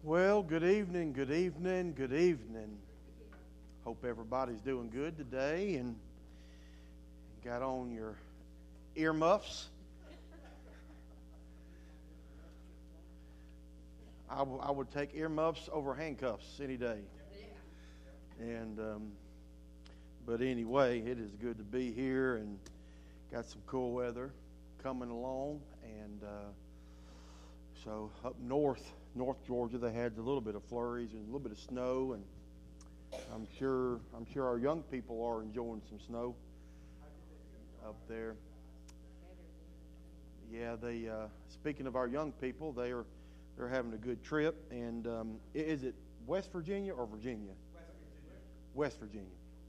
Well, good evening, good evening, good evening. Hope everybody's doing good today and got on your earmuffs. I would take earmuffs over handcuffs any day. And but anyway, it is good to be here and got some cool weather coming along. And so up North Georgia, they had a little bit of flurries and a little bit of snow, and I'm sure our young people are enjoying some snow up there. Yeah, they. Speaking of our young people, they're having a good trip. And is it West Virginia or Virginia? West Virginia.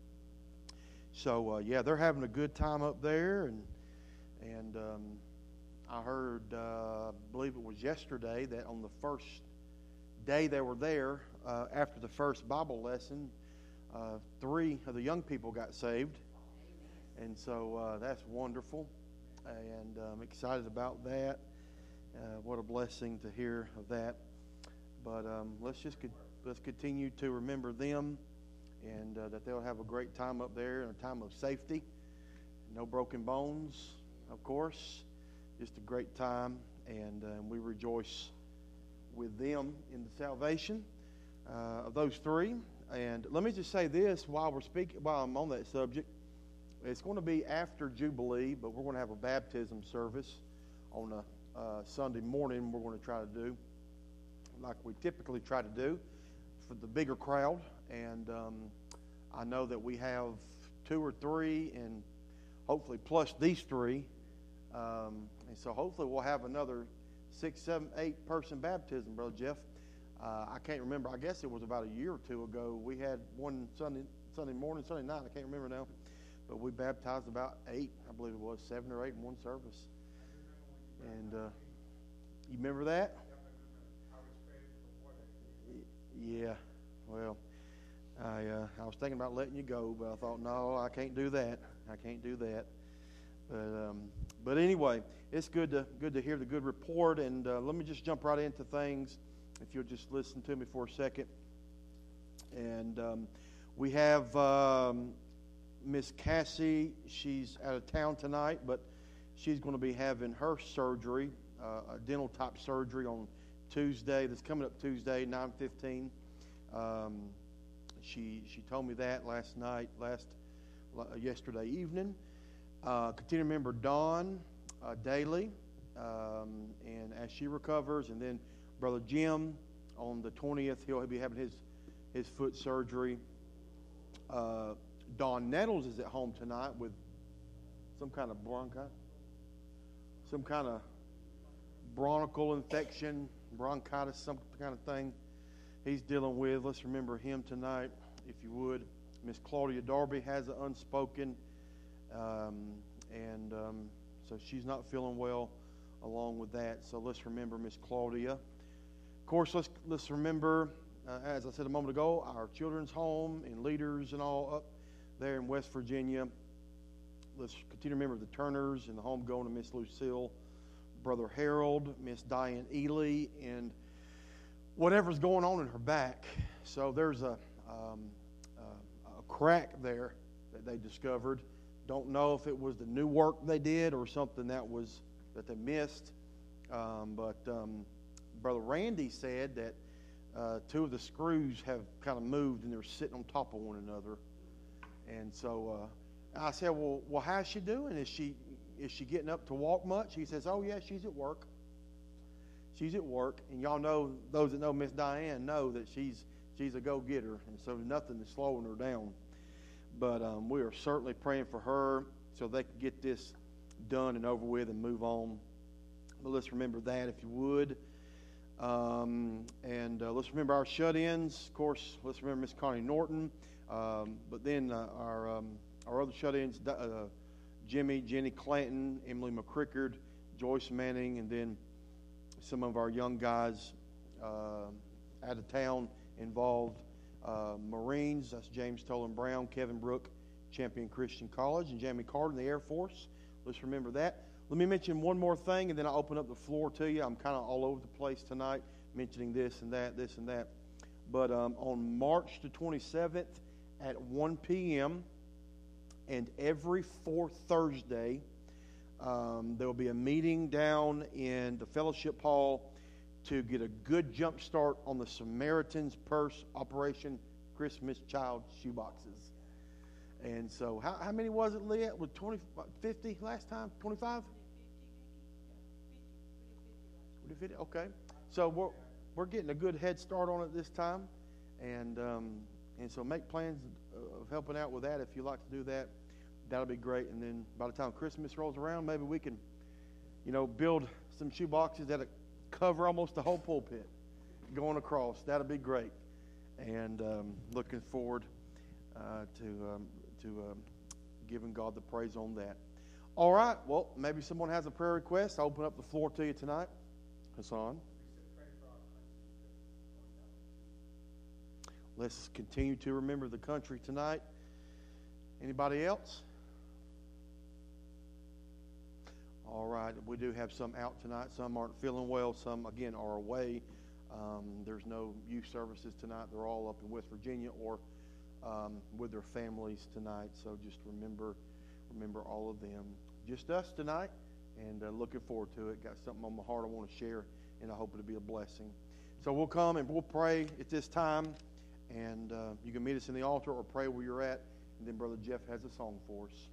So yeah, they're having a good time up there, and I heard, I believe it was yesterday, that on the first day they were there, after the first Bible lesson, 3 of the young people got saved. And so that's wonderful, and I'm excited about that. What a blessing to hear of that. But let's continue to remember them, and that they'll have a great time up there and a time of safety. No broken bones, of course. Just a great time, and we rejoice with them in the salvation of those 3. And let me just say this while I'm on that subject. It's going to be after Jubilee, but we're going to have a baptism service on a Sunday morning. We're going to try to do like we typically try to do for the bigger crowd. And I know that we have 2 or 3, and hopefully plus these 3. And so hopefully we'll have another 6, 7, 8 person baptism, Brother Jeff. I can't remember. I guess it was about a year or 2 ago. We had one Sunday morning, Sunday night. I can't remember now. But we baptized about 8, I believe it was, 7 or 8 in one service. And you remember that? Yeah. Well, I was thinking about letting you go, but I thought, no, I can't do that. I can't do that. But anyway, it's good to hear the good report. And let me just jump right into things, if you'll just listen to me for a second. And we have Miss Cassie. She's out of town tonight, but she's going to be having her surgery, a dental type surgery on Tuesday. That's coming up Tuesday, 9:15. She told me that yesterday evening. Continue to remember Dawn daily, and as she recovers, and then Brother Jim on the 20th, he'll be having his foot surgery. Don Nettles is at home tonight with some kind of bronchial infection, bronchitis, some kind of thing he's dealing with. Let's remember him tonight, if you would. Miss Claudia Darby has an unspoken, and so she's not feeling well along with that. So let's remember Miss Claudia. Of course, let's remember, as I said a moment ago, our children's home and leaders and all up there in West Virginia. Let's continue to remember the Turners and the home going to Miss Lucille, Brother Harold, Miss Diane Ely, and whatever's going on in her back. So there's a crack there that they discovered. Don't know if it was the new work they did or something that they missed. But Brother Randy said that 2 of the screws have kind of moved and they're sitting on top of one another. And so I said, well, how's she doing? Is she getting up to walk much? He says, oh yeah, she's at work. She's at work, and y'all know, those that know Miss Diane know that she's a go-getter, and so nothing is slowing her down. But we are certainly praying for her so they can get this done and over with and move on. But let's remember that, if you would. And let's remember our shut-ins. Of course, let's remember Miss Connie Norton. But then our other shut-ins, Jenny Clanton, Emily McCrickard, Joyce Manning, and then some of our young guys out of town involved. Marines, that's James Tolan Brown, Kevin Brook, Champion Christian College, and Jamie Carter in the Air Force. Let's remember that. Let me mention one more thing, and then I'll open up the floor to you. I'm kind of all over the place tonight. mentioning this and that. But on March the 27th at 1 p.m. and every fourth Thursday, there will be a meeting down in the fellowship hall to get a good jump start on the Samaritan's Purse Operation Christmas Child Shoeboxes. And so, how many was it, Leah? Was 50 last time? 25? 50. Okay. So we're getting a good head start on it this time, and so make plans of helping out with that if you like to do that. That'll be great. And then by the time Christmas rolls around, maybe we can, build some shoe boxes that'll cover almost the whole pulpit going across. That'll be great. And looking forward to giving God the praise on that. All right. Well, maybe someone has a prayer request. I'll open up the floor to you tonight. Hassan. Let's continue to remember the country tonight. Anybody else? All right. We do have some out tonight. Some aren't feeling well. Some, again, are away. There's no youth services tonight. They're all up in West Virginia or with their families tonight. So just remember all of them. Just us tonight, and looking forward to it. Got something on my heart I want to share, and I hope it'll be a blessing. So we'll come and we'll pray at this time, and you can meet us in the altar or pray where you're at, and then Brother Jeff has a song for us.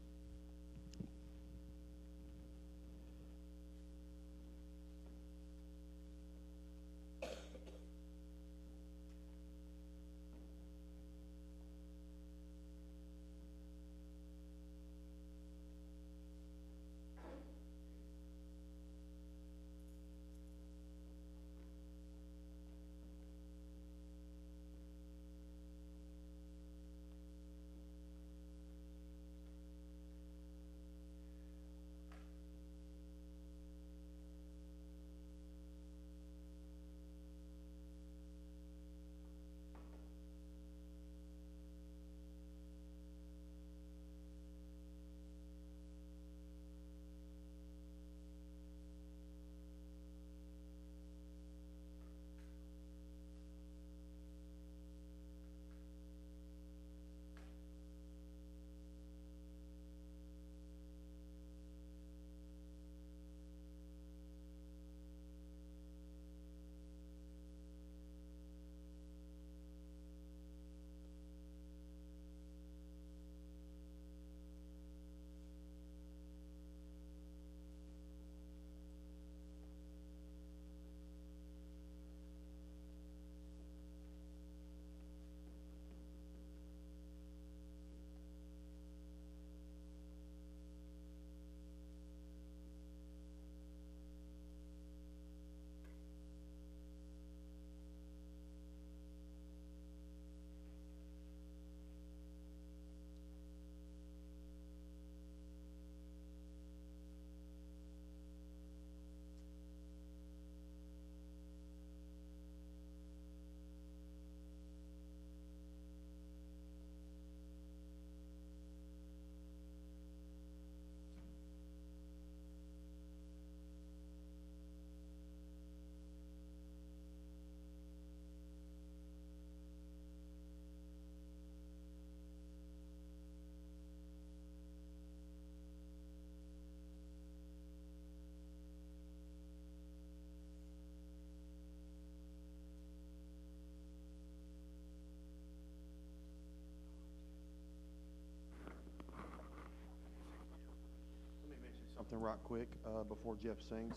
Something right quick before Jeff sings.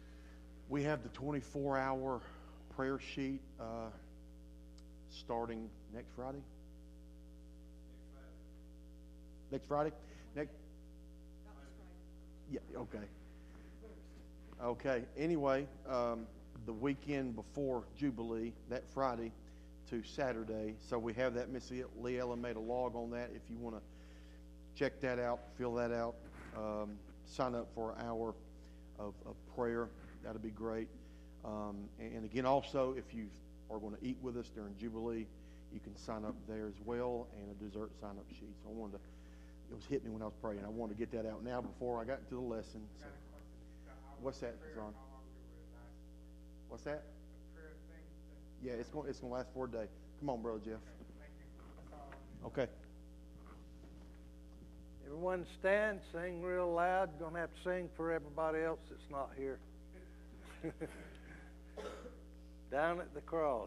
We have the 24-hour prayer sheet starting next Friday. Next Friday? Yeah, okay. Okay. Anyway, the weekend before Jubilee, that Friday to Saturday. So we have that. Miss Leella made a log on that. If you want to check that out, fill that out. Sign up for an hour of prayer. That'll be great. And again, also, if you are going to eat with us during Jubilee, you can sign up there as well, and a dessert sign-up sheet. So it was hitting me when I was praying. I wanted to get that out now before I got into the lesson. So. What's that, Zon? What's that? The prayer thing Yeah, it's going to last for a day. Come on, Brother Jeff. Okay. Everyone stand, sing real loud. You're going to have to sing for everybody else that's not here. Down at the cross.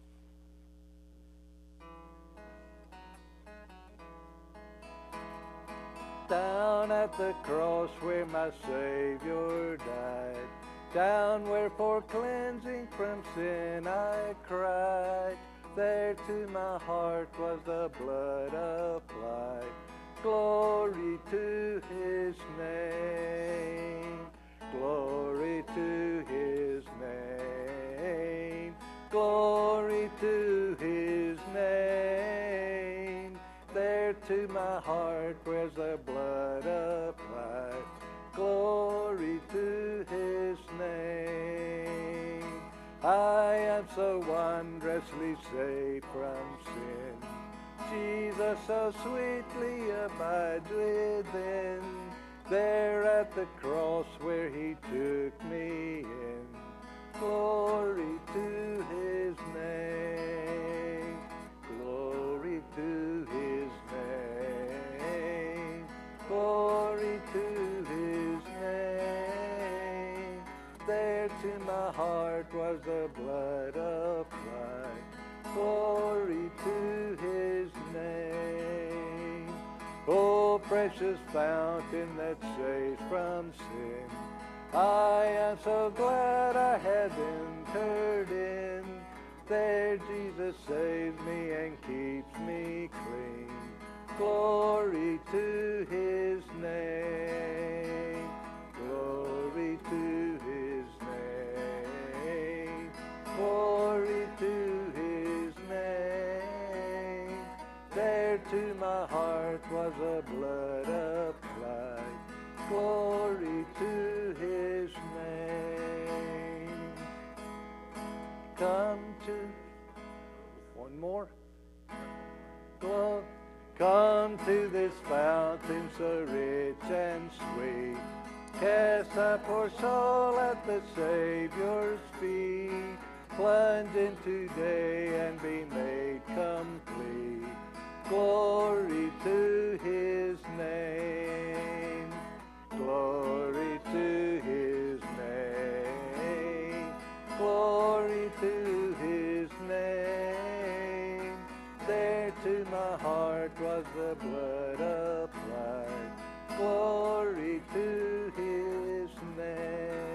Down at the cross where my Savior died, down where for cleansing from sin I cried, there to my heart was the blood applied. Glory to His name, glory to His name, glory to His name. There to my heart was the blood applied. Glory to His name. I am so wondrously saved from sin. Jesus so sweetly abides within. There at the cross where He took me in. Glory to His name. Glory to His name. Glory to His name. There to my heart was the blood applied. Glory to His name. Oh, precious fountain that saves from sin, I am so glad I have entered in. There Jesus saves me and keeps me clean. Glory to His name. Glory to His name. Glory to His name. There to my heart was a blood applied. Glory to His name. Come to, one more. Come to this fountain so rich and sweet. Cast up your soul at the Savior's feet. Plunge in today and be made complete. Glory to His name. Glory to His name. Glory to His name. There to my heart was the blood applied. Glory to His name.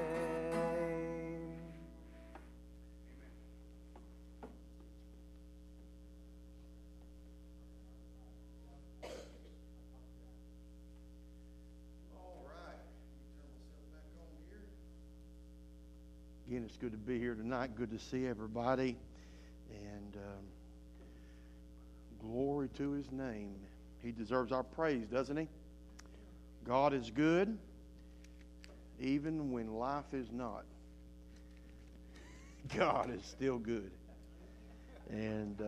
Again, it's good to be here tonight. Good to see everybody. And glory to His name. He deserves our praise, doesn't He? God is good, even when life is not. God is still good. And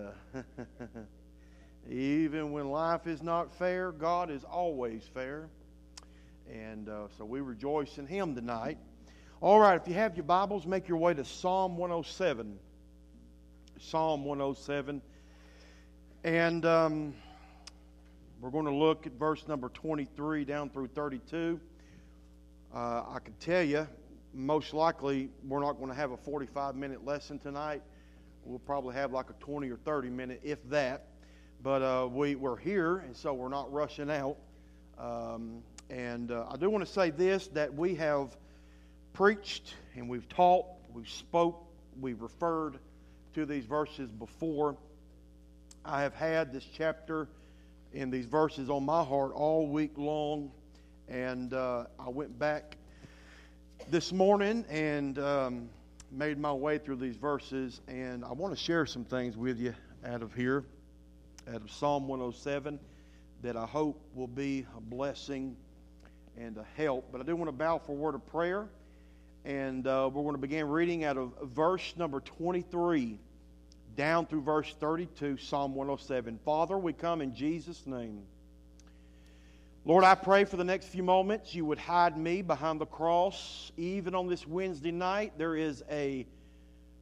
even when life is not fair, God is always fair. And so we rejoice in Him tonight. All right, if you have your Bibles, make your way to Psalm 107. Psalm 107. And we're going to look at verse number 23 down through 32. I can tell you, most likely, we're not going to have a 45-minute lesson tonight. We'll probably have like a 20 or 30-minute, if that. But we're here, and so we're not rushing out. And I do want to say this, that we have preached and we've taught, we've spoke, we've referred to these verses before. I have had this chapter and these verses on my heart all week long, and I went back this morning and made my way through these verses, and I want to share some things with you out of here, out of Psalm 107, that I hope will be a blessing and a help. But I do want to bow for a word of prayer. And we're going to begin reading out of verse number 23 down through verse 32, Psalm 107. Father, we come in Jesus' name. Lord, I pray for the next few moments you would hide me behind the cross. Even on this Wednesday night, there is a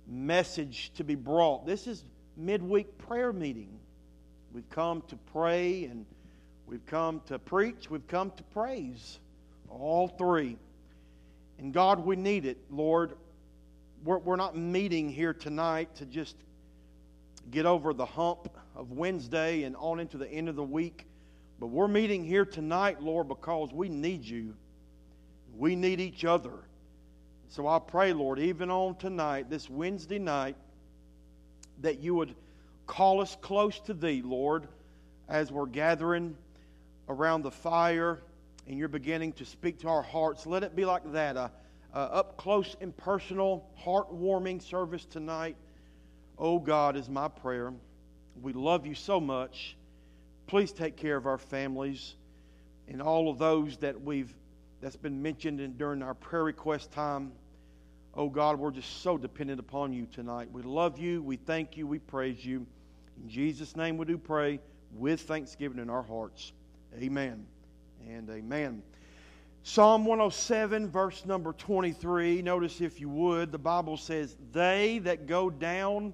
message to be brought. This is midweek prayer meeting. We've come to pray, and we've come to preach, we've come to praise. All three. And God, we need it, Lord. We're not meeting here tonight to just get over the hump of Wednesday and on into the end of the week. But we're meeting here tonight, Lord, because we need you. We need each other. So I pray, Lord, even on tonight, this Wednesday night, that you would call us close to Thee, Lord, as we're gathering around the fire and you're beginning to speak to our hearts. Let it be like that, a up close and personal, heartwarming service tonight. Oh God, is my prayer. We love you so much. Please take care of our families and all of those that's been mentioned during our prayer request time. Oh God, we're just so dependent upon you tonight. We love you, we thank you, we praise you. In Jesus' name we do pray with thanksgiving in our hearts. Amen and amen. Psalm 107, verse number 23. Notice, if you would, the Bible says, "They that go down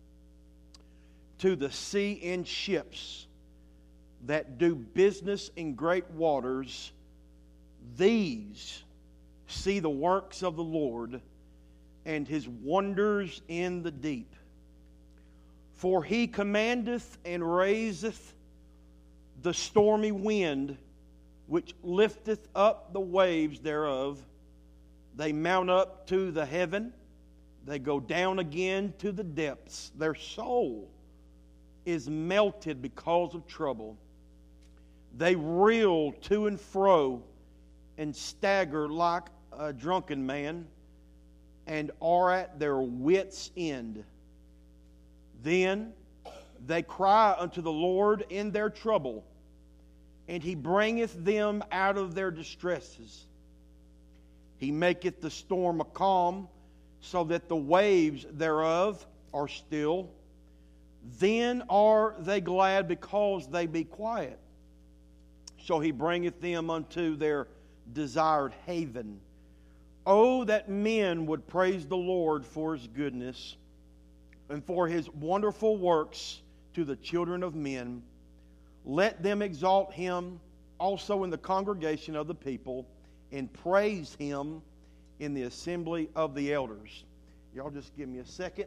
to the sea in ships, that do business in great waters, these see the works of the Lord and His wonders in the deep. For He commandeth and raiseth the stormy wind, which lifteth up the waves thereof. They mount up to the heaven, they go down again to the depths. Their soul is melted because of trouble. They reel to and fro and stagger like a drunken man, and are at their wits' end. Then they cry unto the Lord in their trouble, and He bringeth them out of their distresses. He maketh the storm a calm, so that the waves thereof are still. Then are they glad because they be quiet. So He bringeth them unto their desired haven. Oh, that men would praise the Lord for His goodness and for His wonderful works to the children of men. Let them exalt Him also in the congregation of the people, and praise Him in the assembly of the elders." Y'all just give me a second.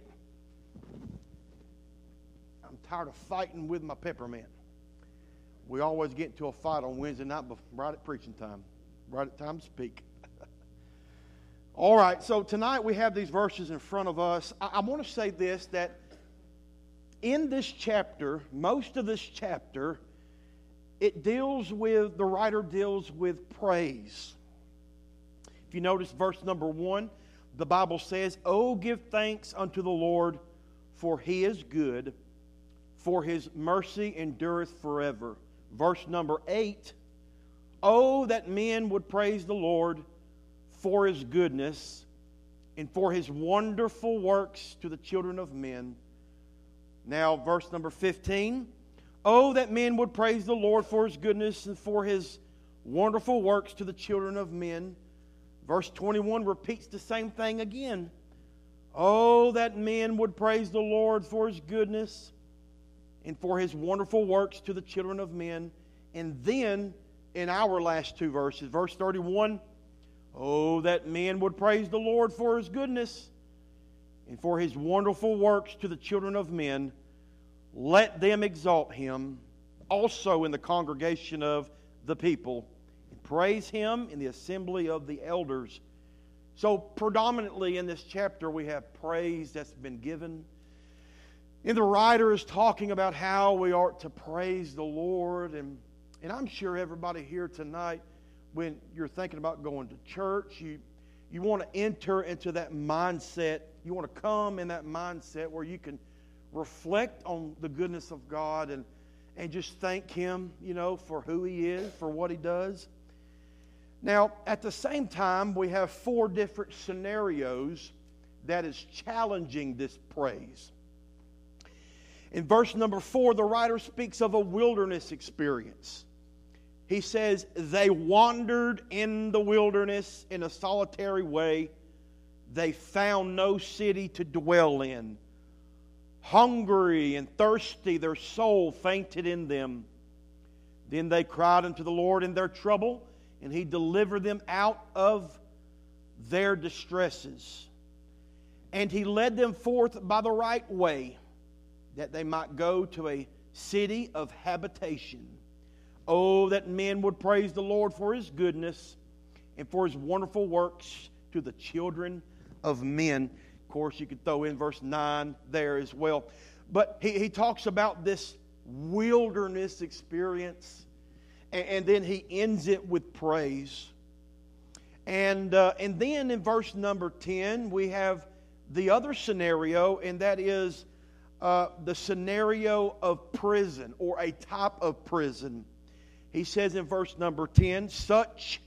I'm tired of fighting with my peppermint. We always get into a fight on Wednesday night right at preaching time, right at time to speak. All right, so tonight we have these verses in front of us. I want to say this, that in this chapter, most of this chapter, the writer deals with praise. If you notice verse number 1, the Bible says, "Oh, give thanks unto the Lord, for He is good, for His mercy endureth forever." Verse number 8, "Oh, that men would praise the Lord for His goodness, and for His wonderful works to the children of men." Now, verse number 15, "Oh, that men would praise the Lord for His goodness and for His wonderful works to the children of men." Verse 21 repeats the same thing again. "Oh, that men would praise the Lord for His goodness and for His wonderful works to the children of men." And then, in our last two verses, verse 31, "Oh, that men would praise the Lord for His goodness and for His wonderful works to the children of men. Let them exalt Him also in the congregation of the people, and praise Him in the assembly of the elders." So predominantly in this chapter we have praise that's been given. And the writer is talking about how we are to praise the Lord. And I'm sure everybody here tonight, when you're thinking about going to church, you want to enter into that mindset. You want to come in that mindset where you can reflect on the goodness of God and just thank Him, for who He is, for what He does. Now, at the same time, we have 4 different scenarios that is challenging this praise. In verse number 4, the writer speaks of a wilderness experience. He says, "They wandered in the wilderness in a solitary way they found no city to dwell in. Hungry and thirsty, their soul fainted in them. Then they cried unto the Lord in their trouble, and He delivered them out of their distresses. And He led them forth by the right way, that they might go to a city of habitation. Oh, that men would praise the Lord for His goodness and for His wonderful works to the children of men. Of course, you could throw in verse 9 there as well. But he talks about this wilderness experience, and then he ends it with praise. And then in verse number 10, we have the other scenario, and that is the scenario of prison, or a type of prison. He says in verse number 10, such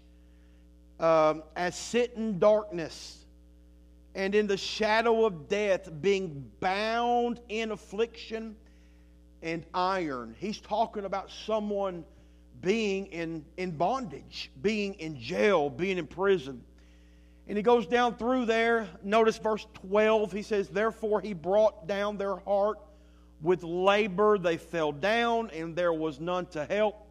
as sit in darkness and in the shadow of death, being bound in affliction and iron. He's talking about someone being in bondage, being in jail, being in prison. And he goes down through there. Notice verse 12. He says, therefore He brought down their heart with labor. They fell down, and there was none to help.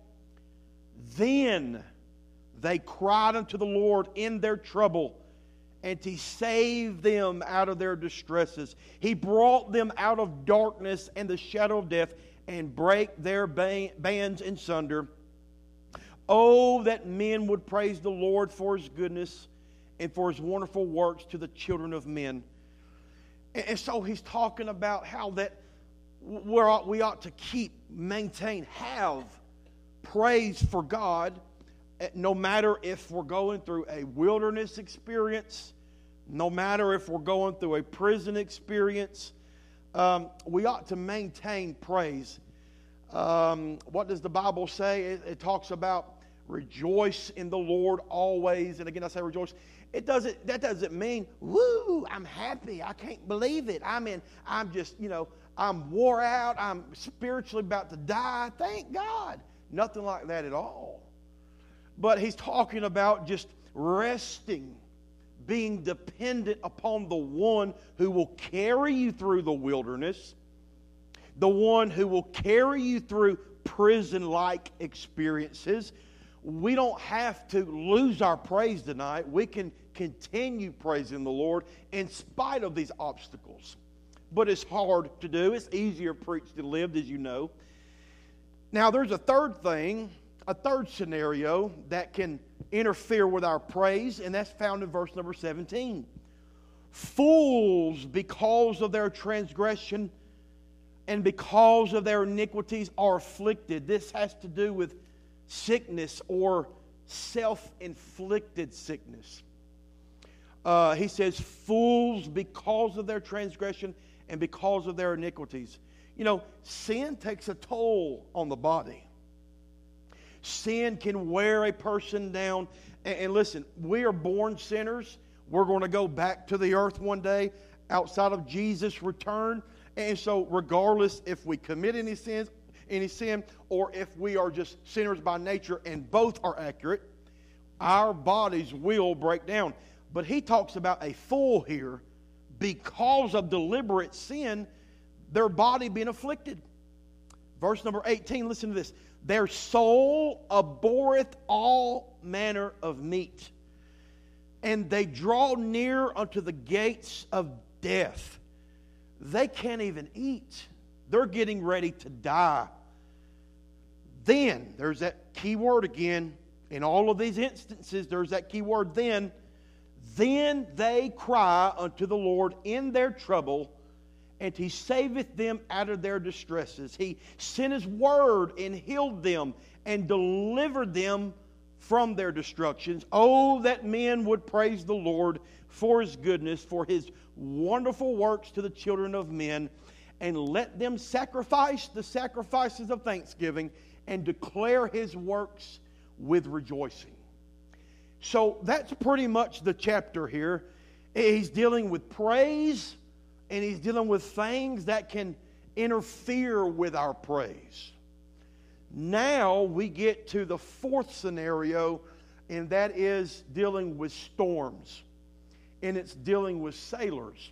Then they cried unto the Lord in their trouble, and He saved them out of their distresses. He brought them out of darkness and the shadow of death, and brake their bands in sunder. Oh, that men would praise the Lord for His goodness and for His wonderful works to the children of men. And so he's talking about how that we ought to keep, maintain, have praise for God, no matter if we're going through a wilderness experience, no matter if we're going through a prison experience. We ought to maintain praise. What does the Bible say? It talks about rejoice in the Lord always. And again, I say rejoice. That doesn't mean, woo, I'm happy. I can't believe it. I'm just, I'm wore out. I'm spiritually about to die. Thank God. Nothing like that at all. But he's talking about just resting, being dependent upon the one who will carry you through the wilderness, the one who will carry you through prison-like experiences. We don't have to lose our praise tonight. We can continue praising the Lord in spite of these obstacles. But it's hard to do. It's easier preached than lived, as you know. Now, there's a third scenario that can interfere with our praise, and that's found in verse number 17. Fools, because of their transgression and because of their iniquities, are afflicted. This has to do with sickness or self-inflicted sickness. He says, fools, because of their transgression and because of their iniquities. Sin takes a toll on the body. Sin can wear a person down. And listen, we are born sinners. We're going to go back to the earth one day outside of Jesus' return. And so regardless if we commit any sin, or if we are just sinners by nature, and both are accurate, our bodies will break down. But he talks about a fool here, because of deliberate sin, their body being afflicted. Verse number 18, listen to this. Their soul abhorreth all manner of meat, and they draw near unto the gates of death. They can't even eat. They're getting ready to die. Then, there's that key word again. In all of these instances, there's that key word, then. Then they cry unto the Lord in their trouble, and He saveth them out of their distresses. He sent His word and healed them and delivered them from their destructions. Oh, that men would praise the Lord for His goodness, for His wonderful works to the children of men, and let them sacrifice the sacrifices of thanksgiving and declare His works with rejoicing. So that's pretty much the chapter here. He's dealing with praise, and he's dealing with things that can interfere with our praise. Now we get to the fourth scenario, and that is dealing with storms. and it's dealing with sailors.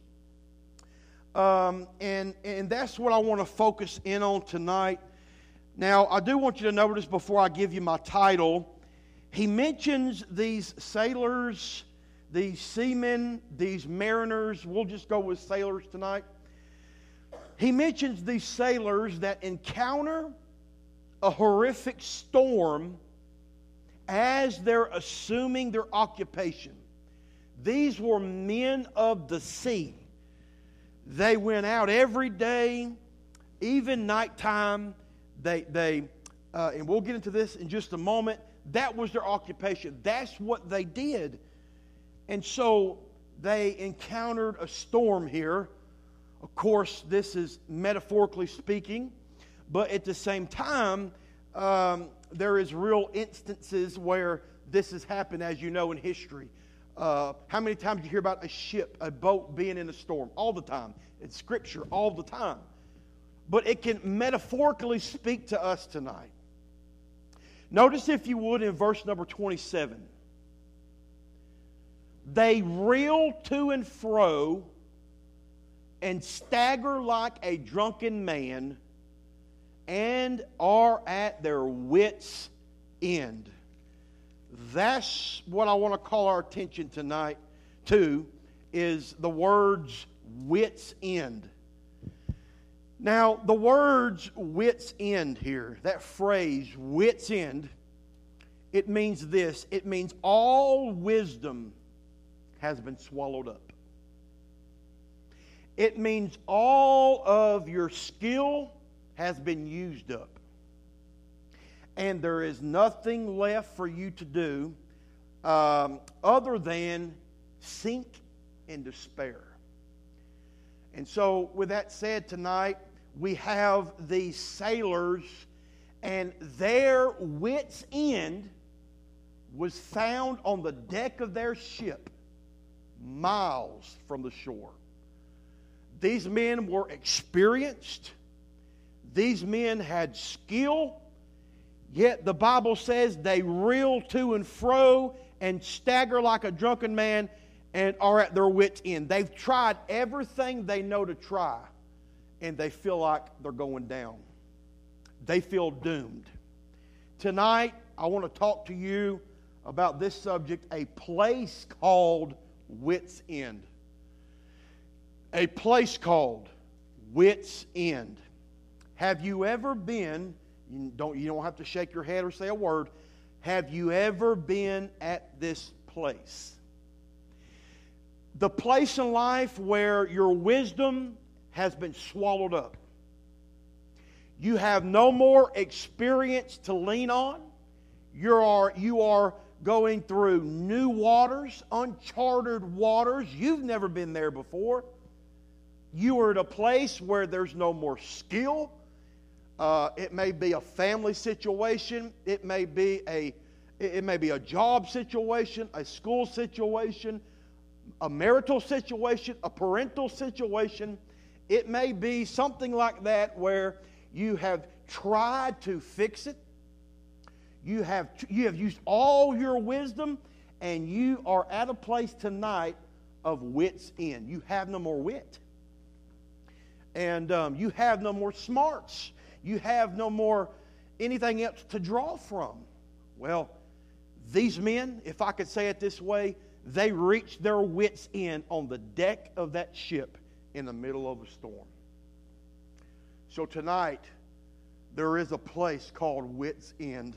And that's what I want to focus in on tonight. Now, I do want you to notice before I give you my title, he mentions these sailors, these seamen, these mariners. We'll just go with sailors tonight. He mentions these sailors that encounter a horrific storm as they're assuming their occupation. These were men of the sea. They went out every day, even nighttime. And we'll get into this in just a moment. That was their occupation. That's what they did. And so they encountered a storm here. Of course, this is metaphorically speaking, but at the same time, there is real instances where this has happened, as you know, in history. How many times do you hear about a ship, a boat being in a storm? All the time. It's Scripture all the time. But it can metaphorically speak to us tonight. Notice, if you would, in verse number 27. They reel to and fro and stagger like a drunken man and are at their wits' end. That's what I want to call our attention tonight to, is the words wits' end. Now, the words wits' end here, that phrase wits' end, it means this. It means all wisdom has been swallowed up. It means all of your skill has been used up. And there is nothing left for you to do other than sink in despair. And so, with that said, tonight, we have these sailors, and their wits' end was found on the deck of their ship, miles from the shore. These men were experienced. These men had skill. Yet the Bible says they reel to and fro and stagger like a drunken man and are at their wits' end. They've tried everything they know to try, and they feel like they're going down. They feel doomed. Tonight, I want to talk to you about this subject, a place called wits' end. A place called wits' end. Have you ever been, you don't have to shake your head or say a word, have you ever been at this place? The place in life where your wisdom has been swallowed up. You have no more experience to lean on. You are going through new waters, uncharted waters. You've never been there before. You are at a place where there's no more skill. It may be a family situation. It may be a job situation, a school situation, a marital situation, a parental situation. It may be something like that where you have tried to fix it. You have used all your wisdom, and you are at a place tonight of wits' end. You have no more wit. And you have no more smarts. You have no more anything else to draw from. Well, these men, if I could say it this way, they reached their wits' end on the deck of that ship in the middle of a storm. So tonight, there is a place called wits' end.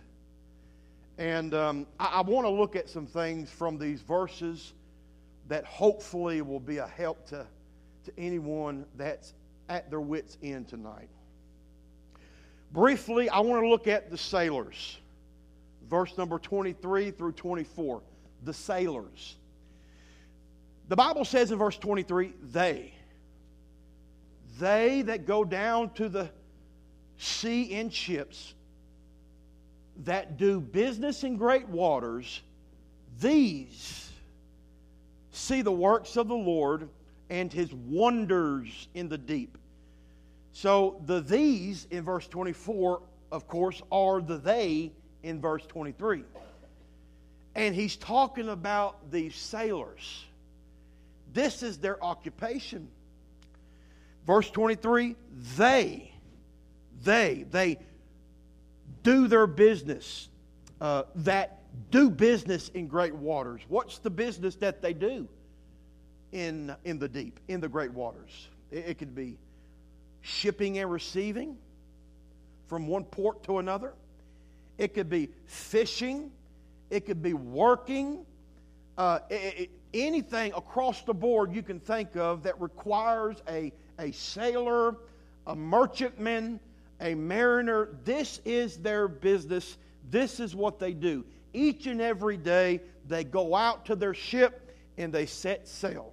And I want to look at some things from these verses that hopefully will be a help to anyone that's at their wits' end tonight. Briefly, I want to look at the sailors. Verse number 23 through 24. The sailors. The Bible says in verse 23, they that go down to the sea in ships, that do business in great waters, these see the works of the Lord and His wonders in the deep. So the these in verse 24, of course, are the they in verse 23. And he's talking about these sailors. This is their occupation. Verse 23, they do their business, that do business in great waters. What's the business that they do in the deep, in the great waters? It could be shipping and receiving from one port to another. It could be fishing. It could be working. Anything across the board you can think of that requires a sailor, a merchantman, a mariner. This is their business. This is what they do. Each and every day they go out to their ship and they set sail.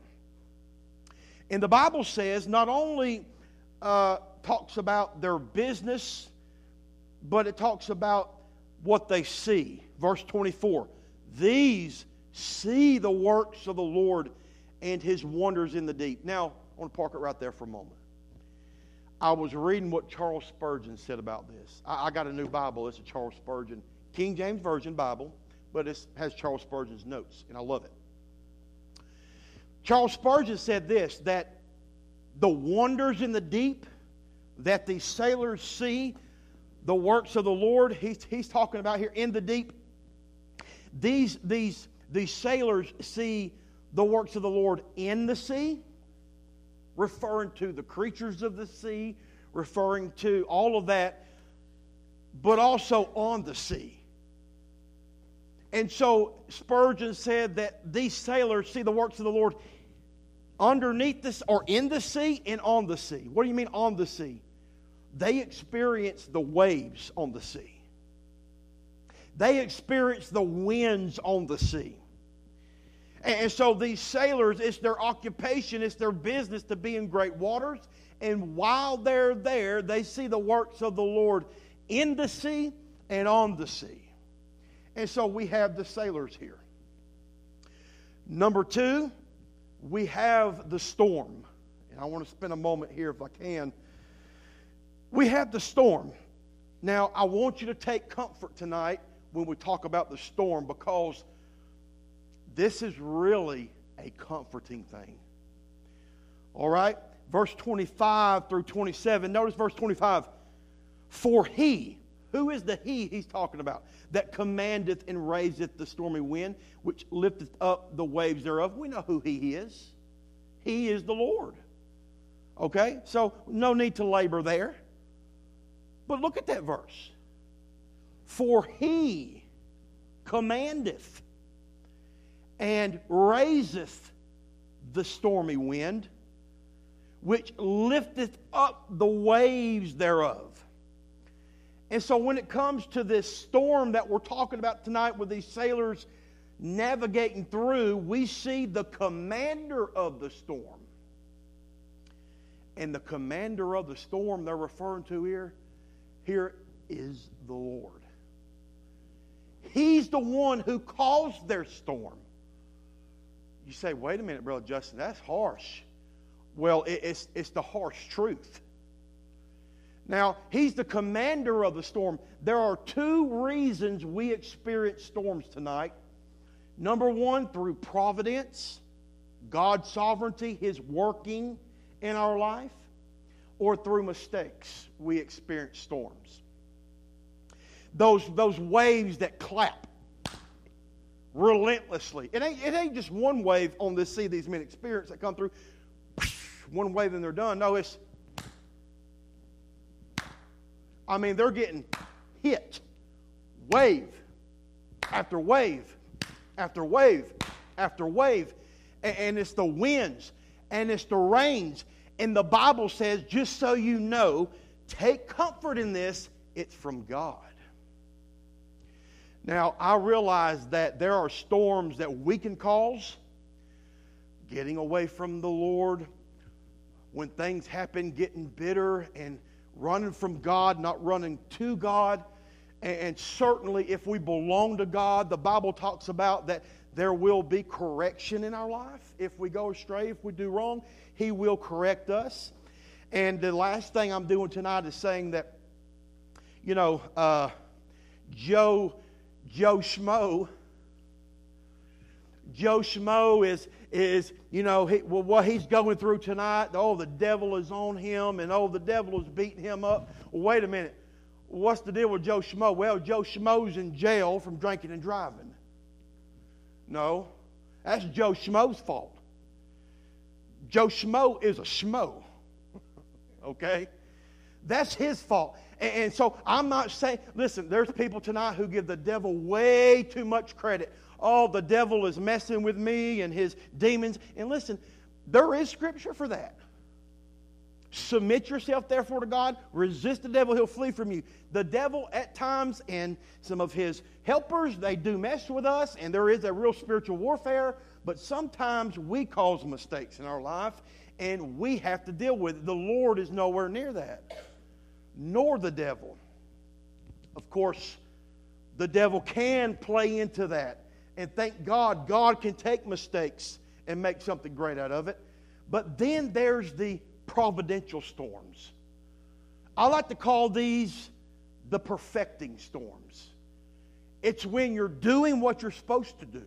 And the Bible says not only talks about their business, but it talks about what they see. Verse 24, these see the works of the Lord and His wonders in the deep. Now, I want to park it right there for a moment. I was reading what Charles Spurgeon said about this. I got a new Bible. It's a Charles Spurgeon, King James Version Bible, but it has Charles Spurgeon's notes, and I love it. Charles Spurgeon said this, that the wonders in the deep that these sailors see, the works of the Lord, he's talking about here in the deep. These sailors see the works of the Lord in the sea, referring to the creatures of the sea, referring to all of that, but also on the sea. And so Spurgeon said that these sailors see the works of the Lord underneath this, or in the sea and on the sea. What do you mean on the sea? They experience the waves on the sea. They experience the winds on the sea. And so these sailors, it's their occupation, it's their business to be in great waters. And while they're there, they see the works of the Lord in the sea and on the sea. And so we have the sailors here. Number two, we have the storm. And I want to spend a moment here if I can. We have the storm. Now, I want you to take comfort tonight when we talk about the storm, because this is really a comforting thing. All right? Verse 25 through 27. Notice verse 25. For He, who is the He he's talking about, that commandeth and raiseth the stormy wind, which lifteth up the waves thereof? We know who He is. He is the Lord. Okay? So, no need to labor there. But look at that verse. For He commandeth and raiseth the stormy wind, which lifteth up the waves thereof. And so when it comes to this storm that we're talking about tonight with these sailors navigating through, we see the commander of the storm. And the commander of the storm they're referring to here is the Lord. He's the one who caused their storm. You say, wait a minute, Brother Justin, that's harsh. Well, it's the harsh truth. Now, He's the commander of the storm. There are two reasons we experience storms tonight. Number one, through providence, God's sovereignty, His working in our life, or through mistakes, we experience storms. Those waves that clap relentlessly. It ain't just one wave on this sea these men experience that come through. One wave and they're done. No, they're getting hit. Wave after wave after wave after wave. And it's the winds and it's the rains. And the Bible says, just so you know, take comfort in this, it's from God. Now, I realize that there are storms that we can cause. Getting away from the Lord, when things happen, getting bitter and running from God, not running to God. And certainly if we belong to God, the Bible talks about that there will be correction in our life. If we go astray, if we do wrong, He will correct us. And the last thing I'm doing tonight is saying that, Joe Schmo, Joe Schmo is what he's going through tonight. Oh, the devil is on him, and oh, the devil is beating him up. Well, wait a minute. What's the deal with Joe Schmo? Well, Joe Schmo's in jail from drinking and driving. No, that's Joe Schmo's fault. Joe Schmo is a schmo. Okay? That's his fault. And so I'm not saying, listen, there's people tonight who give the devil way too much credit. Oh, the devil is messing with me and his demons. And listen, there is scripture for that. Submit yourself therefore to God. Resist the devil, he'll flee from you. The devil at times and some of his helpers, they do mess with us, and there is a real spiritual warfare. But sometimes we cause mistakes in our life, and we have to deal with it. The Lord is nowhere near that, nor the devil. Of course, the devil can play into that. And thank God, God can take mistakes and make something great out of it. But then there's the providential storms. I like to call these the perfecting storms. It's when you're doing what you're supposed to do.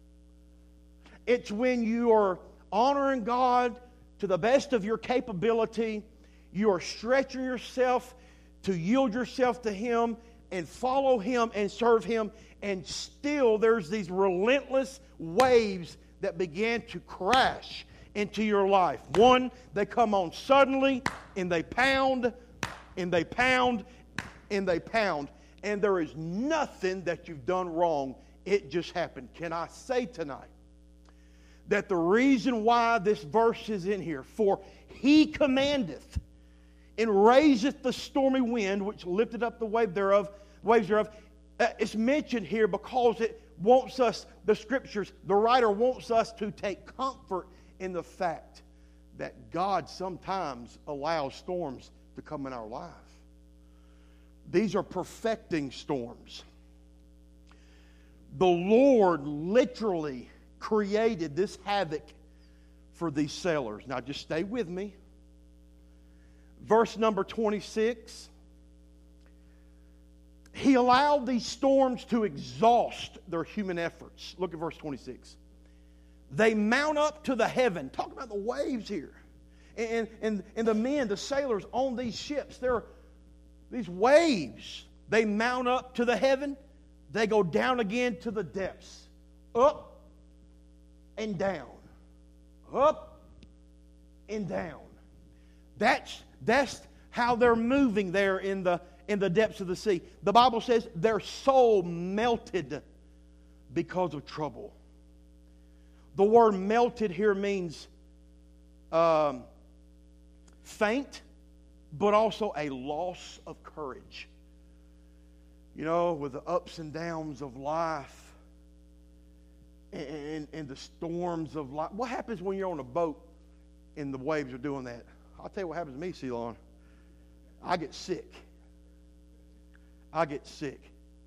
It's when you are honoring God to the best of your capability. You are stretching yourself to yield yourself to Him and follow Him and serve Him. And still there's these relentless waves that begin to crash into your life. One, they come on suddenly, and they pound, and they pound, and they pound. And there is nothing that you've done wrong. It just happened. Can I say tonight that the reason why this verse is in here, for He commandeth and raiseth the stormy wind, which lifted up the waves thereof, it's mentioned here because it wants us, the Scriptures, the writer wants us to take comfort in the fact that God sometimes allows storms to come in our life. These are perfecting storms. The Lord literally created this havoc for these sailors. Now just stay with me. Verse number 26. He allowed these storms to exhaust their human efforts. Look at verse 26. They mount up to the heaven. Talk about the waves here. And the men, the sailors on these ships, these waves. They mount up to the heaven. They go down again to the depths. Up and down. Up and down. That's how they're moving there in the depths of the sea. The Bible says their soul melted because of trouble. The word melted here means faint, but also a loss of courage. You know, with the ups and downs of life and the storms of life. What happens when you're on a boat and the waves are doing that? I'll tell you what happens to me, Ceylon. I get sick. I get sick.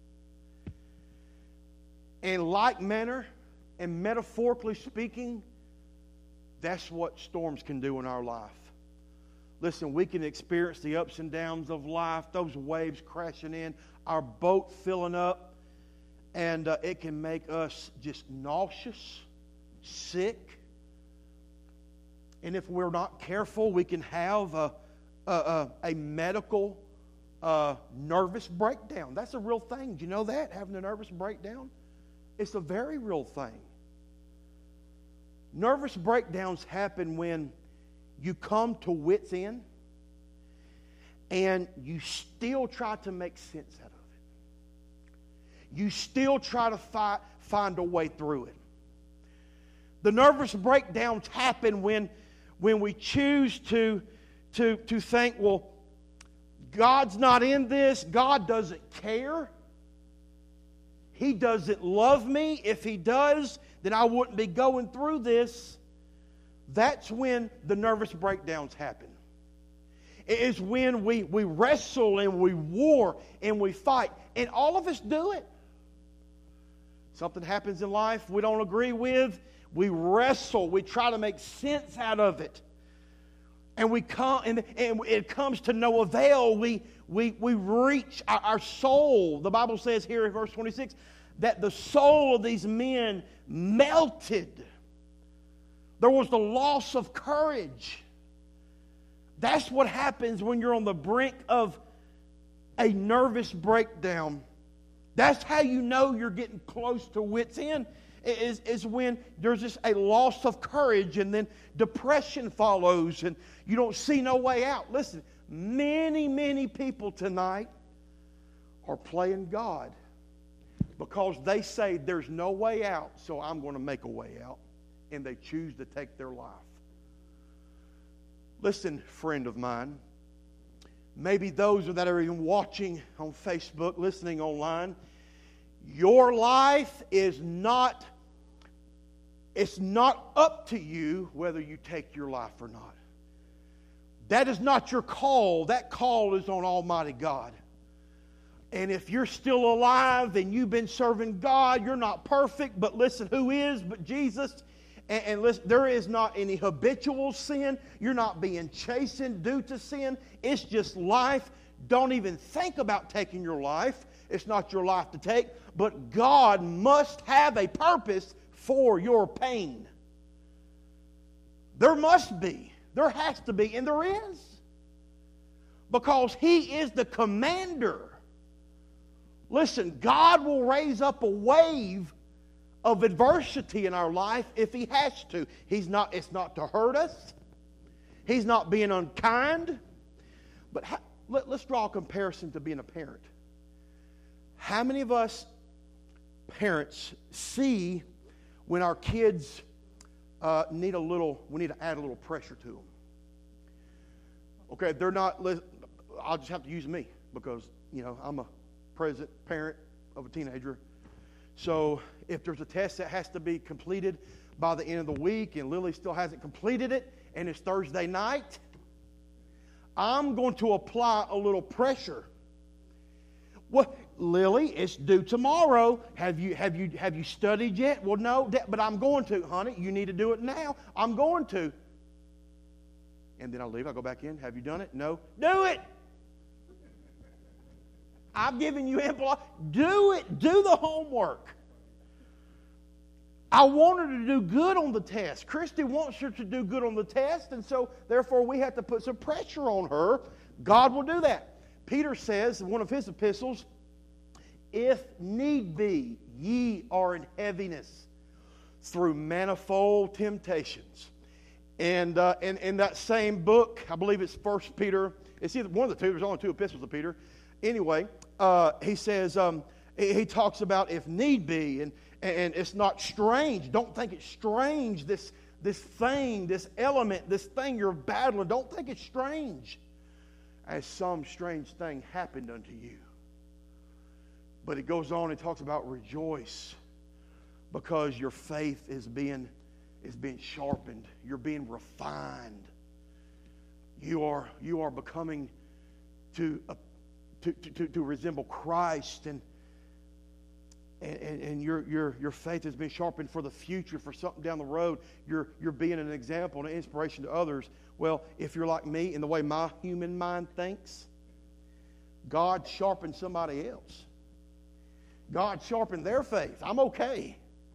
In like manner, and metaphorically speaking, that's what storms can do in our life. Listen, we can experience the ups and downs of life, those waves crashing in, our boat filling up, and it can make us just nauseous, sick. And if we're not careful, we can have a medical nervous breakdown. That's a real thing. Do you know that? Having a nervous breakdown? It's a very real thing. Nervous breakdowns happen when you come to wit's end and you still try to make sense out of it. You still try to find a way through it. The nervous breakdowns happen when we choose to think, well, God's not in this. God doesn't care. He doesn't love me. If He does, then I wouldn't be going through this. That's when the nervous breakdowns happen. It is when we wrestle and we war and we fight. And all of us do it. Something happens in life we don't agree with. We wrestle. We try to make sense out of it. And we come, and it comes to no avail. We reach our soul. The Bible says here in verse 26 that the soul of these men melted. There was the loss of courage. That's what happens when you're on the brink of a nervous breakdown. That's how you know you're getting close to wit's end, is when there's just a loss of courage, and then depression follows and you don't see no way out. Listen, many people tonight are playing God because they say there's no way out, so I'm going to make a way out, and they choose to take their life. Listen, friend of mine, maybe those that are even watching on Facebook, listening online, your life is not, it's not up to you whether you take your life or not. That is not your call. That call is on Almighty God. And if you're still alive and you've been serving God, you're not perfect, but listen, who is but Jesus? And listen, there is not any habitual sin. You're not being chastened due to sin. It's just life. Don't even think about taking your life. It's not your life to take. But God must have a purpose for your pain. There must be. There has to be. And there is. Because He is the commander. Listen, God will raise up a wave of adversity in our life if He has to. It's not to hurt us. He's not being unkind. But let's draw a comparison to being a parent. How many of us parents see when our kids we need to add a little pressure to them? Okay, they're not, I'll just have to use me because, I'm a present parent of a teenager. So if there's a test that has to be completed by the end of the week and Lily still hasn't completed it and it's Thursday night, I'm going to apply a little pressure. Well, Lily, it's due tomorrow. Have you studied yet? Well, no, but I'm going to, honey. You need to do it now. I'm going to. And then I'll leave. I'll go back in. Have you done it? No. Do it. I've given you ample. Do it. Do the homework. I want her to do good on the test. Christy wants her to do good on the test, and so therefore we have to put some pressure on her. God will do that. Peter says in one of his epistles, if need be, ye are in heaviness through manifold temptations. And in that same book, I believe it's 1 Peter, it's either one of the two, there's only two epistles of Peter. Anyway, he says, he talks about if need be, and it's not strange. Don't think it's strange, this thing, this element, this thing you're battling. Don't think it's strange. As some strange thing happened unto you. But it goes on and talks about rejoice because your faith is being sharpened. You're being refined. You are becoming to resemble Christ, and your faith has been sharpened for the future, for something down the road. You're being an example and an inspiration to others. Well, if you're like me in the way my human mind thinks, God sharpened somebody else. God sharpened their faith. I'm okay.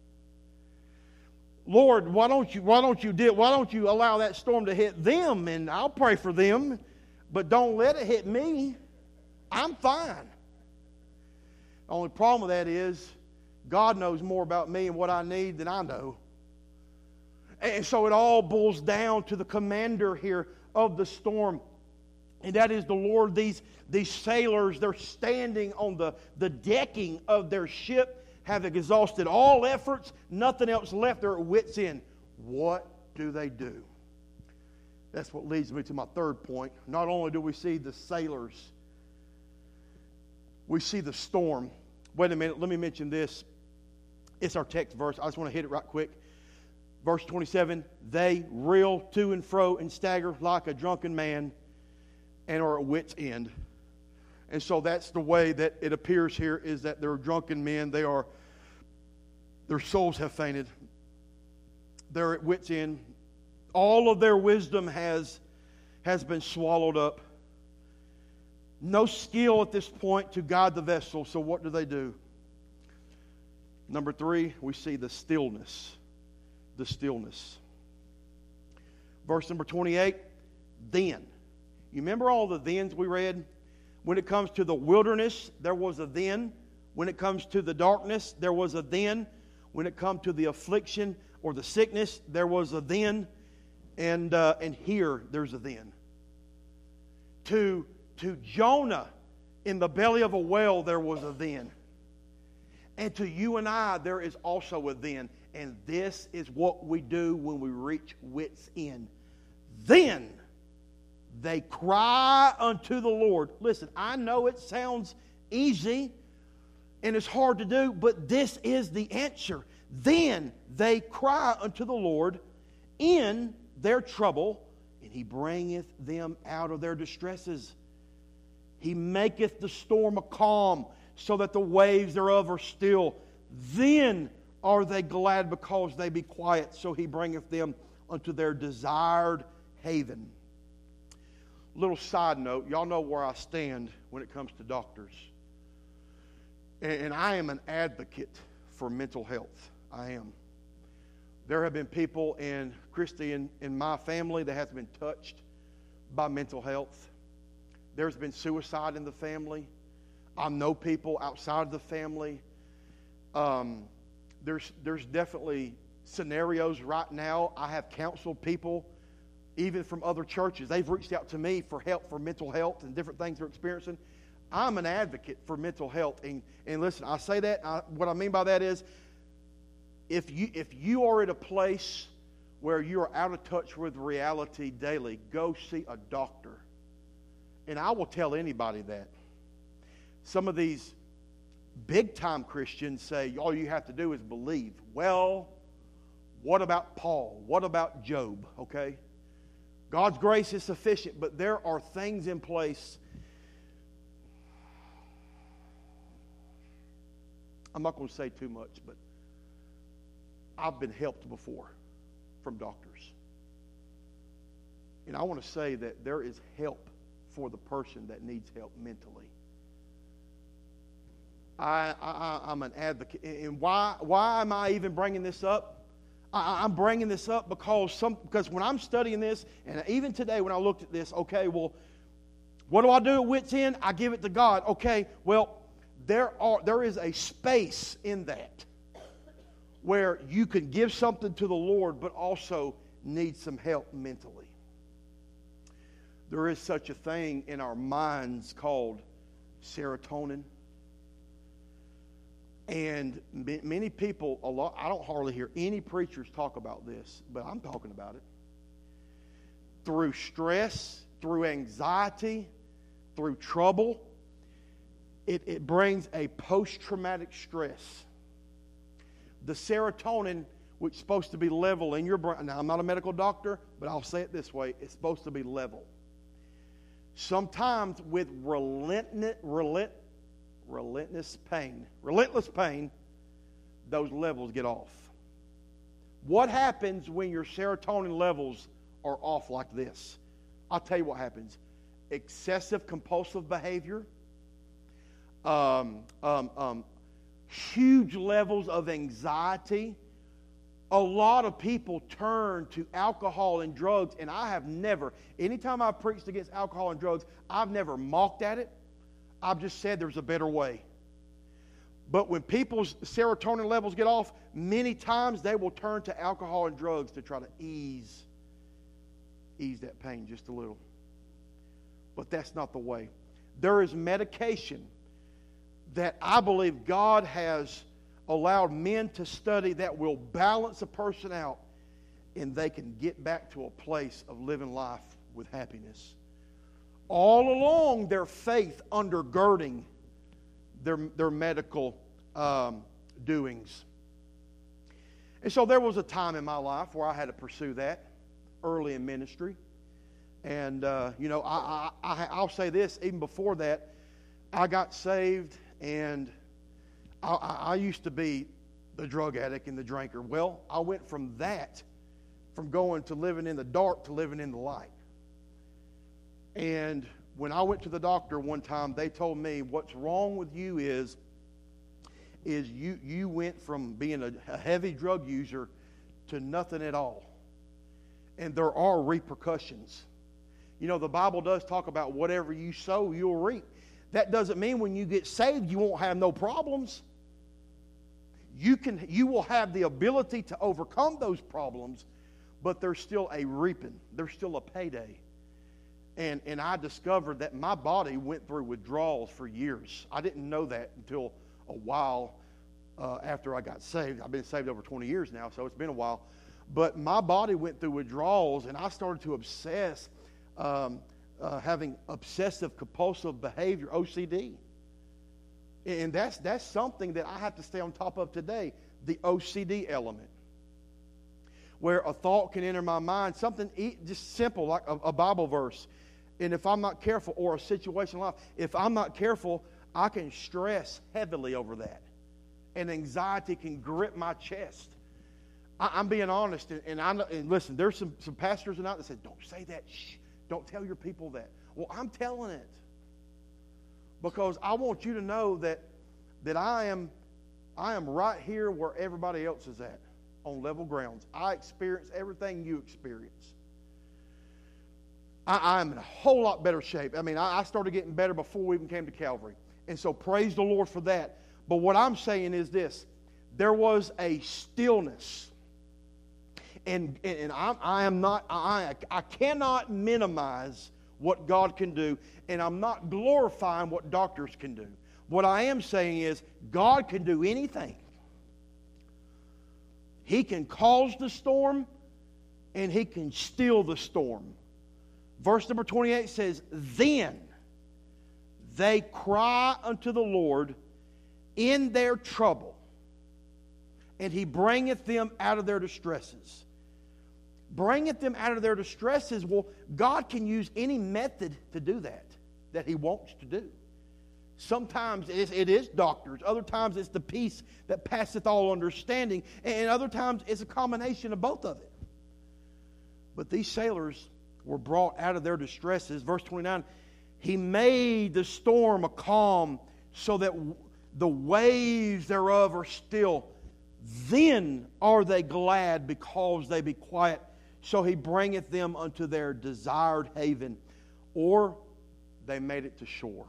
Lord, why don't you allow that storm to hit them, and I'll pray for them, but don't let it hit me. I'm fine. The only problem with that is God knows more about me and what I need than I know. And so it all boils down to the commander here of the storm. And that is the Lord. These sailors, they're standing on the decking of their ship, have exhausted all efforts, nothing else left. They're at wit's end. What do they do? That's what leads me to my third point. Not only do we see the sailors, we see the storm. Wait a minute, let me mention this. It's our text verse. I just want to hit it right quick. Verse 27, they reel to and fro and stagger like a drunken man and are at wit's end. And so that's the way that it appears here, is that they're drunken men. Their souls have fainted. They're at wit's end. All of their wisdom has been swallowed up. No skill at this point to guide the vessel. So what do? Number 3, we see the stillness. The stillness. Verse number 28, then. You remember all the thens we read? When it comes to the wilderness, there was a then. When it comes to the darkness, there was a then. When it comes to the affliction or the sickness, there was a then. And here, there's a then. To Jonah in the belly of a whale, there was a then. And to you and I, there is also a then. And this is what we do when we reach wit's end. Then they cry unto the Lord. Listen, I know it sounds easy and it's hard to do, but this is the answer. Then they cry unto the Lord in their trouble, and He bringeth them out of their distresses. He maketh the storm a calm, so that the waves thereof are still. Then are they glad because they be quiet, so He bringeth them unto their desired haven. Little side note, y'all know where I stand when it comes to doctors. And I am an advocate for mental health. I am. There have been people in Christy in my family that have been touched by mental health. There's been suicide in the family. I know people outside of the family. There's definitely scenarios right now. I have counseled people, even from other churches. They've reached out to me for help for mental health and different things they're experiencing. I'm an advocate for mental health. And listen, I say that, what I mean by that is, if you are at a place where you are out of touch with reality daily, go see a doctor. And I will tell anybody that. Some of these big-time Christians say, all you have to do is believe. Well, what about Paul? What about Job? Okay? God's grace is sufficient, but there are things in place. I'm not going to say too much, but I've been helped before from doctors. And I want to say that there is help for the person that needs help mentally. I'm an advocate. And why am I even bringing this up? I'm bringing this up because when I'm studying this, and even today when I looked at this, okay, well, what do I do at wit's end? I give it to God. Okay, well, there is a space in that where you can give something to the Lord, but also need some help mentally. There is such a thing in our minds called serotonin. And many people, I don't hardly hear any preachers talk about this, but I'm talking about it. Through stress, through anxiety, through trouble, it brings a post-traumatic stress. The serotonin, which is supposed to be level in your brain. Now, I'm not a medical doctor, but I'll say it this way. It's supposed to be level. Sometimes with relentless pain, those levels get off. What happens when your serotonin levels are off like this? I'll tell you what happens. Excessive compulsive behavior, huge levels of anxiety. A lot of people turn to alcohol and drugs, and I have never, anytime I've preached against alcohol and drugs, I've never mocked at it. I've just said there's a better way. But when people's serotonin levels get off, many times they will turn to alcohol and drugs to try to ease that pain just a little. But that's not the way. There is medication that I believe God has allowed men to study that will balance a person out, and they can get back to a place of living life with happiness. All along their faith undergirding their medical doings. And so there was a time in my life where I had to pursue that early in ministry. And, I'll say this, even before that, I got saved, and I used to be the drug addict and the drinker. Well, I went from going to living in the dark to living in the light. And when I went to the doctor one time, they told me, what's wrong with you is is you went from being a heavy drug user to nothing at all. And there are repercussions. You know, the Bible does talk about whatever you sow, you'll reap. That doesn't mean when you get saved, you won't have no problems. You will have the ability to overcome those problems, but there's still a reaping. There's still a payday. And I discovered that my body went through withdrawals for years. I didn't know that until a while after I got saved. I've been saved over 20 years now, so it's been a while. But my body went through withdrawals, and I started to obsess, having obsessive compulsive behavior, OCD. And that's something that I have to stay on top of today, the OCD element. Where a thought can enter my mind, something just simple like a Bible verse. And if I'm not careful, or a situation in life, if I'm not careful, I can stress heavily over that. And anxiety can grip my chest. I'm being honest, and listen, there's some pastors out that say, don't say that, shh, don't tell your people that. Well, I'm telling it. Because I want you to know that I am right here where everybody else is at, on level grounds. I experience everything you experience. I am in a whole lot better shape. I mean, I started getting better before we even came to Calvary. And so praise the Lord for that. But what I'm saying is this. There was a stillness. And I cannot minimize what God can do, and I'm not glorifying what doctors can do. What I am saying is God can do anything. He can cause the storm, and He can still the storm. Verse number 28 says, then they cry unto the Lord in their trouble, and He bringeth them out of their distresses. Bringeth them out of their distresses. Well, God can use any method to do that He wants to do. Sometimes it is doctors. Other times it's the peace that passeth all understanding. And other times it's a combination of both of it. But these sailors were brought out of their distresses. Verse 29, He made the storm a calm, so that the waves thereof are still. Then are they glad, because they be quiet. So He bringeth them unto their desired haven. Or they made it to shore.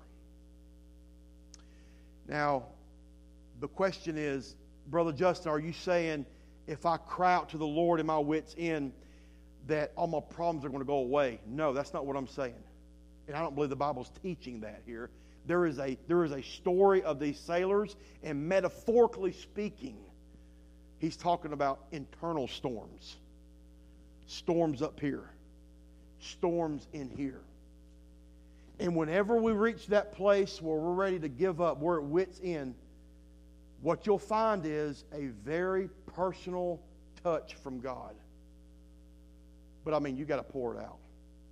Now, the question is, Brother Justin, are you saying if I cry out to the Lord in my wits' end, that all my problems are going to go away? No, that's not what I'm saying. And I don't believe the Bible's teaching that here. There is a story of these sailors, and metaphorically speaking, He's talking about internal storms. Storms up here. Storms in here. And whenever we reach that place where we're ready to give up, we're at wit's end, what you'll find is a very personal touch from God. But I mean, you got to pour it out.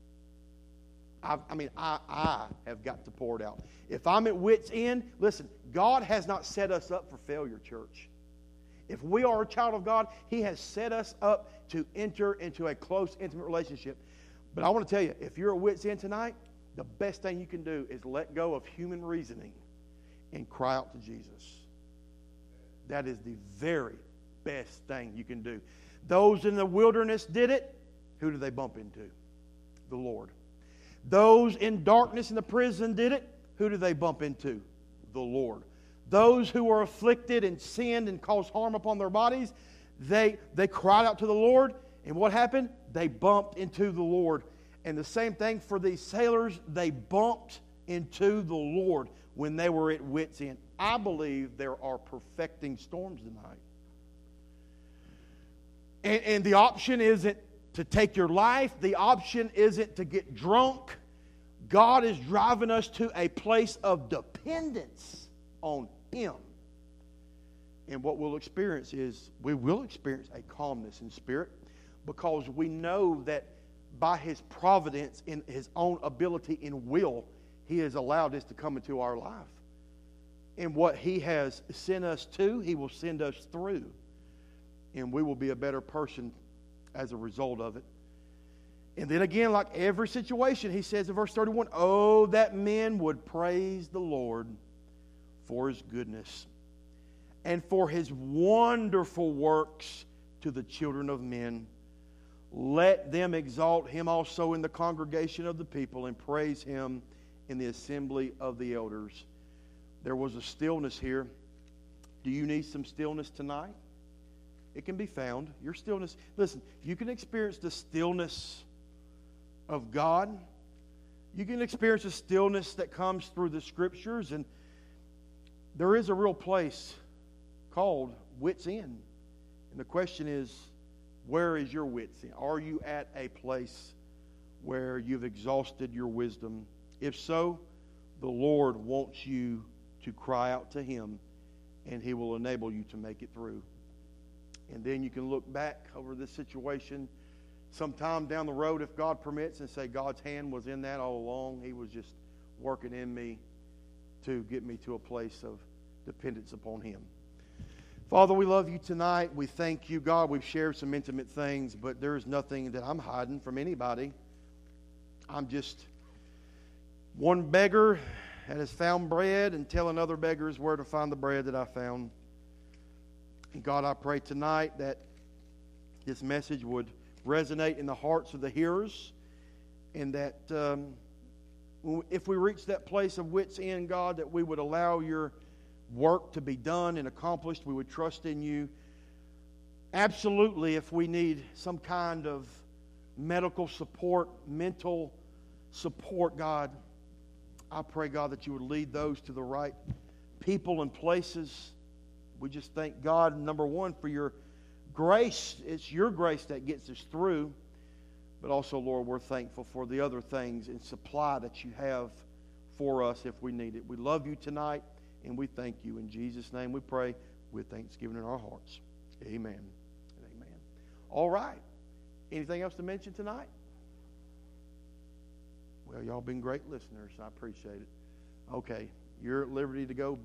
I have got to pour it out. If I'm at wit's end, listen, God has not set us up for failure, church. If we are a child of God, He has set us up to enter into a close, intimate relationship. But I want to tell you, if you're at wit's end tonight, the best thing you can do is let go of human reasoning and cry out to Jesus. That is the very best thing you can do. Those in the wilderness did it. Who did they bump into? The Lord. Those in darkness in the prison did it. Who did they bump into? The Lord. Those who were afflicted and sinned and caused harm upon their bodies, they cried out to the Lord. And what happened? They bumped into the Lord. And the same thing for these sailors. They bumped into the Lord when they were at wit's end. I believe there are perfecting storms tonight. And the option isn't to take your life. The option isn't to get drunk. God is driving us to a place of dependence on Him. And what we'll experience is, we will experience a calmness in spirit, because we know that by His providence, in His own ability and will, He has allowed this to come into our life. And what He has sent us to, He will send us through. And we will be a better person as a result of it. And then again, like every situation, He says in verse 31, oh, that men would praise the Lord for His goodness, and for His wonderful works to the children of men. Let them exalt Him also in the congregation of the people, and praise Him in the assembly of the elders. There was a stillness here. Do you need some stillness tonight? It can be found. Your stillness. Listen, you can experience the stillness of God. You can experience the stillness that comes through the Scriptures. And there is a real place called wit's end. And the question is, where is your wit's end? Are you at a place where you've exhausted your wisdom? If so, the Lord wants you to cry out to Him, and He will enable you to make it through. And then you can look back over this situation sometime down the road, if God permits, and say, God's hand was in that all along. He was just working in me to get me to a place of dependence upon Him. Father, we love You tonight. We thank You, God. We've shared some intimate things, but there is nothing that I'm hiding from anybody. I'm just one beggar that has found bread and telling other beggars where to find the bread that I found. And God, I pray tonight that this message would resonate in the hearts of the hearers, and that if we reach that place of wit's end, God, that we would allow Your work to be done and accomplished. We would trust in You. Absolutely, if we need some kind of medical support, mental support, God, I pray, God, that You would lead those to the right people and places. We just thank God, number one, for Your grace. It's Your grace that gets us through. But also, Lord, we're thankful for the other things and supply that You have for us if we need it. We love You tonight, and we thank You. In Jesus' name we pray with thanksgiving in our hearts. Amen and amen. All right. Anything else to mention tonight? Well, y'all been great listeners. I appreciate it. Okay. You're at liberty to go.